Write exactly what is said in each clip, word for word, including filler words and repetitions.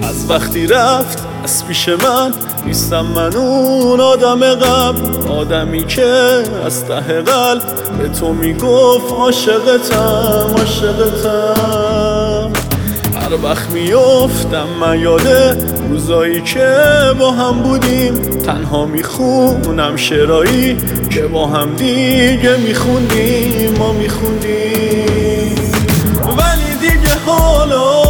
از وقتی رفت از پیش من نیستم من اون آدم قبل، آدمی که از ته قلب به تو میگفت عاشقتم عاشقتم. هر وقت میافتم من یاده روزایی که با هم بودیم، تنها میخونم شعرایی که با هم دیگه میخوندیم ما میخوندیم. ولی دیگه حالا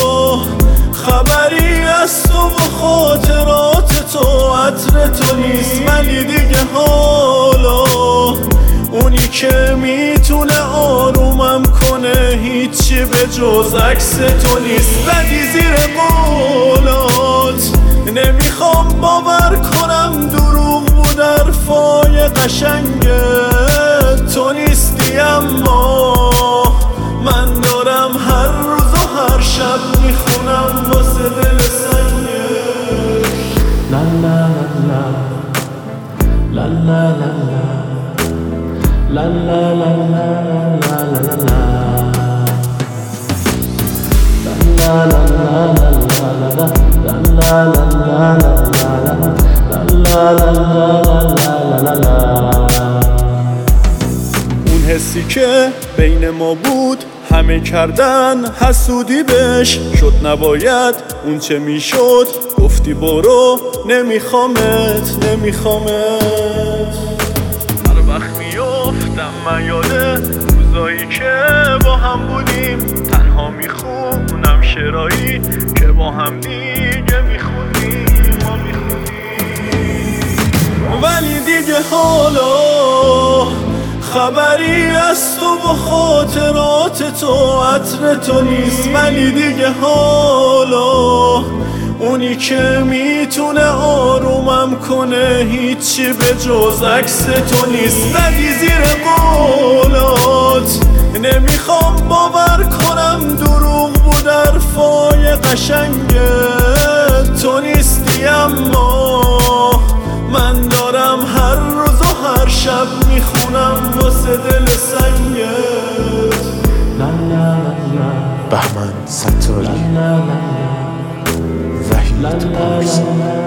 خبری از تو و خاطرات تو عطر تو نیست. ولی دیگه حالا اونی که میتونه آرومم کنه هیچی به جز عکس تو نیست. بدی زیر قولات نمیخوام باور کنم دروغ بود حرفای قشنگ تو نیستی، اما من دارم هر روز و هر شب میخونم واسه دل سنگه. لا لا لا لا لا لا لا لا لا لا لا لا. اون حسی که بین ما بود همه کردن حسودی بهش شد، نباید اون چه میشد گفتی برو نمیخوامت نمیخوامت. هر وقت میافتم من یاده روزایی که با هم بودیم، تنها میخونم شعرایی که با هم دیگه میخونیم ما میخونیم. ولی دیگه حالا خبری از تو و خاطرات تو عطر تو نیست. ولی دیگه حالا اونی که میتونه آرومم کنه هیچی به جز عکس تو نیست. بدی زیر قولات نمیخوام باور کنم دروغ بود حرفای قشنگ تو نیستی، اما من دارم هر روز و هر شب میخونم واسه دل سنگت. بهمن ستاری، وحید پارسی.